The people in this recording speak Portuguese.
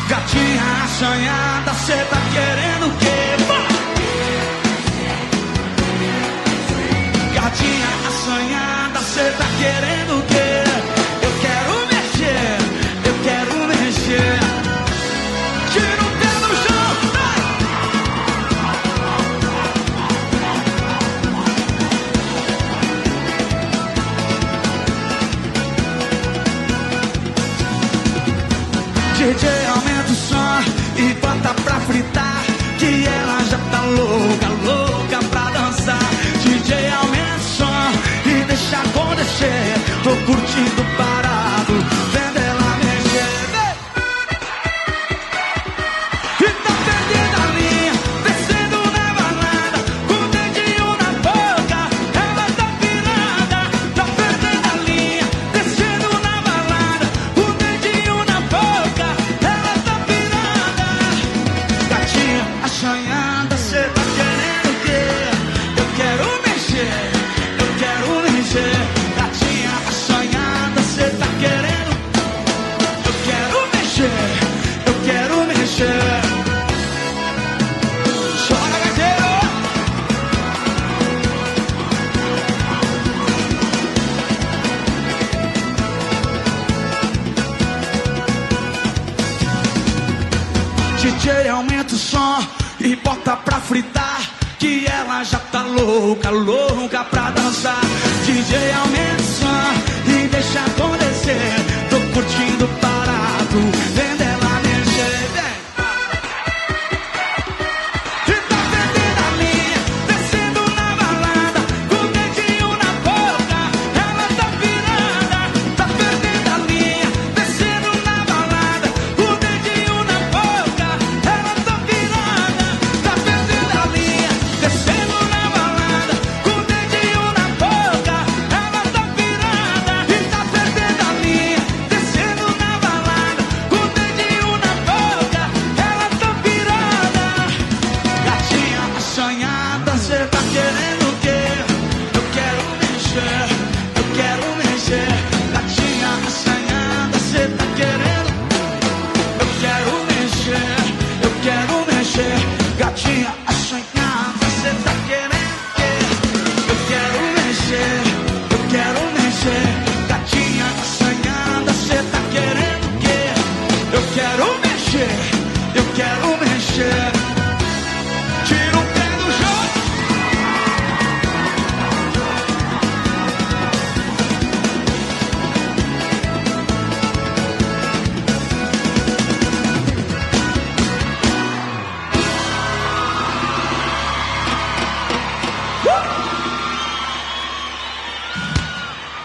Gatinha assanhada, cê tá querendo o quê? Gatinha assanhada, cê tá querendo o quê? Eu quero mexer, eu quero mexer. Tira o pé no chão, vai! DJ, aumenta o som e bota pra fritar, que ela já tá louca, louca pra dançar. DJ, aumenta o som e deixa acontecer. Tô curtindo parado, vendo ela mexer. E tá perdendo a linha, descendo na balada, com o dedinho na boca, ela tá pirada. Tá perdendo a linha, descendo na balada, com o dedinho na boca, ela tá pirada. Gatinha assanhada, cê tá querendo o quê? Eu quero mexer, eu quero mexer. Gatinha assanhada, cê tá querendo? Eu quero mexer, eu quero mexer. Chora, gateiro! DJ, aumenta o som e bota pra fritar, que ela já tá louca, louca pra dançar. DJ, aumenta o som e deixa acontecer. Tô curtindo parado, vendo ela mexer. Vem. E tá perdendo a linha, descendo na balada, com o dedinho na boca, ela tá virada. Tá perdendo a linha, descendo na balada, com o dedinho na boca, ela tá virada. Tá perdendo a linha, descendo na balada, com o dedinho na boca, ela tá virada. E tá perdendo a linha, descendo na balada, com o dedinho na boca, ela tá virada. Gatinha assanhada, cê tá querendo o quê? Eu quero mexer, eu quero mexer. Gatinha assanhada, cê tá querendo? Eu quero mexer, eu quero mexer. Gatinha assanhada, cê tá querendo o quê? Eu quero mexer, eu quero mexer. Gatinha assanhada, cê tá querendo o quê? Eu quero mexer, eu quero mexer.